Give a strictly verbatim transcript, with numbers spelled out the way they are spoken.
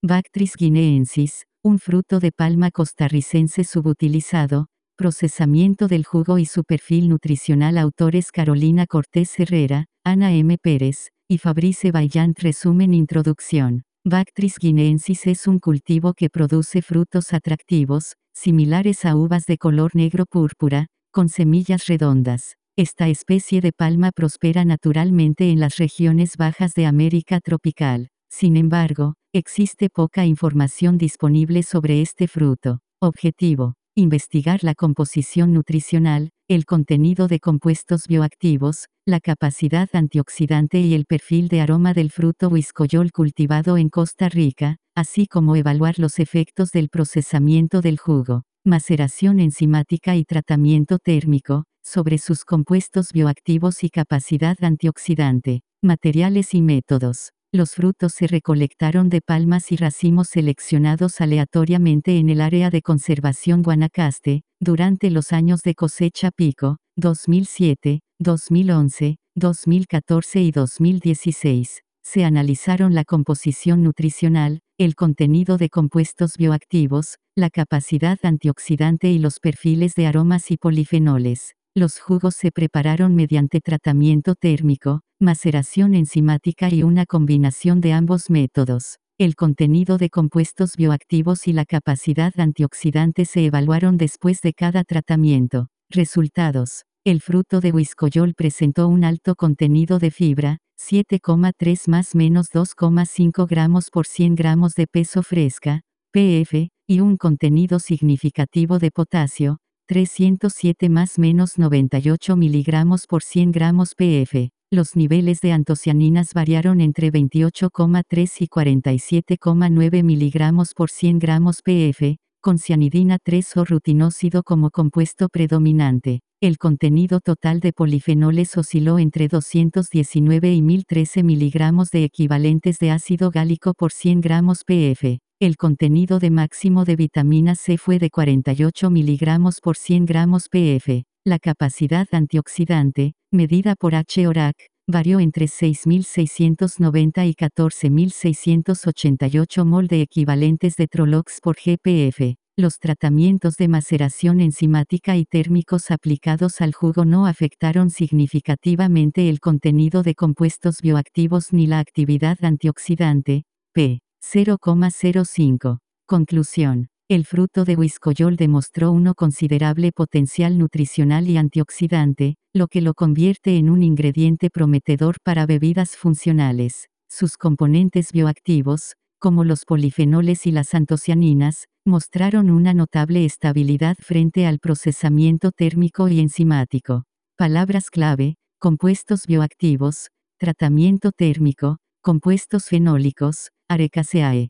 Bactris guineensis, un fruto de palma costarricense subutilizado, procesamiento del jugo y su perfil nutricional. Autores Carolina Cortés Herrera, Ana M. Pérez, y Fabrice Vaillant. Resumen. Introducción. Bactris guineensis es un cultivo que produce frutos atractivos, similares a uvas de color negro púrpura, con semillas redondas. Esta especie de palma prospera naturalmente en las regiones bajas de América tropical. Sin embargo, existe poca información disponible sobre este fruto. Objetivo: investigar la composición nutricional, el contenido de compuestos bioactivos, la capacidad antioxidante y el perfil de aroma del fruto huiscoyol cultivado en Costa Rica, así como evaluar los efectos del procesamiento del jugo, maceración enzimática y tratamiento térmico, sobre sus compuestos bioactivos y capacidad antioxidante. Materiales y métodos. Los frutos se recolectaron de palmas y racimos seleccionados aleatoriamente en el área de conservación Guanacaste, durante los años de cosecha pico, dos mil siete, dos mil once, dos mil catorce y dos mil dieciséis. Se analizaron la composición nutricional, el contenido de compuestos bioactivos, la capacidad antioxidante y los perfiles de aromas y polifenoles. Los jugos se prepararon mediante tratamiento térmico, maceración enzimática y una combinación de ambos métodos. El contenido de compuestos bioactivos y la capacidad antioxidante se evaluaron después de cada tratamiento. Resultados. El fruto de huiscoyol presentó un alto contenido de fibra, siete coma tres más menos dos coma cinco gramos por cien gramos de peso fresca, P F, y un contenido significativo de potasio, trescientos siete más menos noventa y ocho miligramos por cien gramos P F. Los niveles de antocianinas variaron entre veintiocho coma tres y cuarenta y siete coma nueve miligramos por cien gramos P F, con cianidina tres o rutinósido como compuesto predominante. El contenido total de polifenoles osciló entre doscientos diecinueve y mil trece miligramos de equivalentes de ácido gálico por cien gramos P F. El contenido de máximo de vitamina C fue de cuarenta y ocho miligramos por cien gramos P F. La capacidad antioxidante, medida por H. Orac, varió entre seis mil seiscientos noventa y catorce mil seiscientos ochenta y ocho mol de equivalentes de Trolox por G P F. Los tratamientos de maceración enzimática y térmicos aplicados al jugo no afectaron significativamente el contenido de compuestos bioactivos ni la actividad antioxidante, p. cero coma cero cinco. Conclusión. El fruto de huiscoyol demostró un considerable potencial nutricional y antioxidante, lo que lo convierte en un ingrediente prometedor para bebidas funcionales. Sus componentes bioactivos, como los polifenoles y las antocianinas, mostraron una notable estabilidad frente al procesamiento térmico y enzimático. Palabras clave: compuestos bioactivos, tratamiento térmico, compuestos fenólicos, Arecaceae.